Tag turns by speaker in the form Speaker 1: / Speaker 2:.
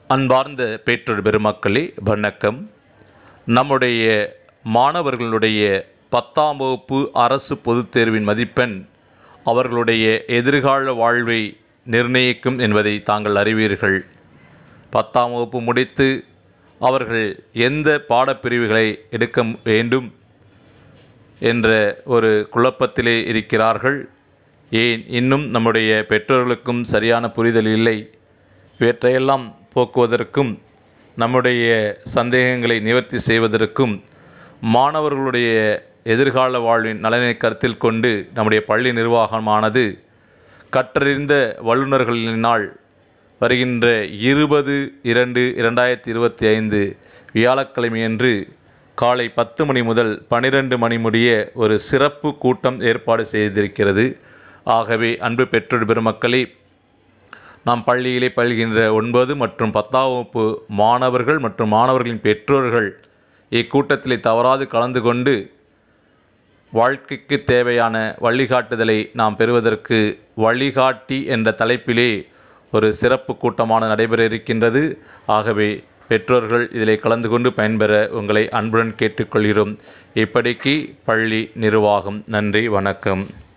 Speaker 1: அன்பார்ந்த பெற்றோர் பெருமக்களே வணக்கம். நம்முடைய மாணவர்களுடைய 10ஆம் வகுப்பு அரசு பொதுத் தேர்வின் மதிப்பெண் அவர்களுடைய எதிர்கால வாழ்வை நிர்ணயிக்கும் என்பதை தாங்கள் அறிவீர்கள். 10ஆம் வகுப்பு முடித்து அவர்கள் எந்த பாடப்பிரிவுகளை எடுக்க வேண்டும் என்ற ஒரு குழப்பத்திலே இருக்கிறார்கள். ஏன் இன்னும் நம்முடைய பெற்றோர்களுக்கும் சரியான புரிதல் இல்லை. இவற்றையெல்லாம் போக்குவதற்கும் நம்முடைய சந்தேகங்களை நிவர்த்தி செய்வதற்கும் மாணவர்களுடைய எதிர்கால வாழ்வின் நலனை கருத்தில் கொண்டு நம்முடைய பள்ளி நிர்வாகமானது கற்றறிந்த வல்லுநர்களினால் வருகின்ற 20/2/2025 வியாழக்கிழமையன்று காலை 10 மணி முதல் 12 மணி முடிய ஒரு சிறப்பு கூட்டம் ஏற்பாடு செய்திருக்கிறது. ஆகவே அன்பு பெற்றோர் பெருமக்களே, நாம் பள்ளியிலே பயில்கின்ற 9 மற்றும் 10ஆம் வகுப்பு மாணவர்கள் மற்றும் மாணவர்களின் பெற்றோர்கள் இக்கூட்டத்திலே தவறாது கலந்து கொண்டு வாழ்க்கைக்கு தேவையான வழிகாட்டுதலை நாம் பெறுவதற்கு வழிகாட்டி என்ற தலைப்பிலே ஒரு சிறப்பு கூட்டமான நடைபெற இருக்கின்றது. ஆகவே பெற்றோர்கள் இதிலே கலந்து கொண்டு பயன்பெற உங்களை அன்புடன் கேட்டுக்கொள்கிறோம். இப்படிக்கு பள்ளி நிர்வாகம். நன்றி, வணக்கம்.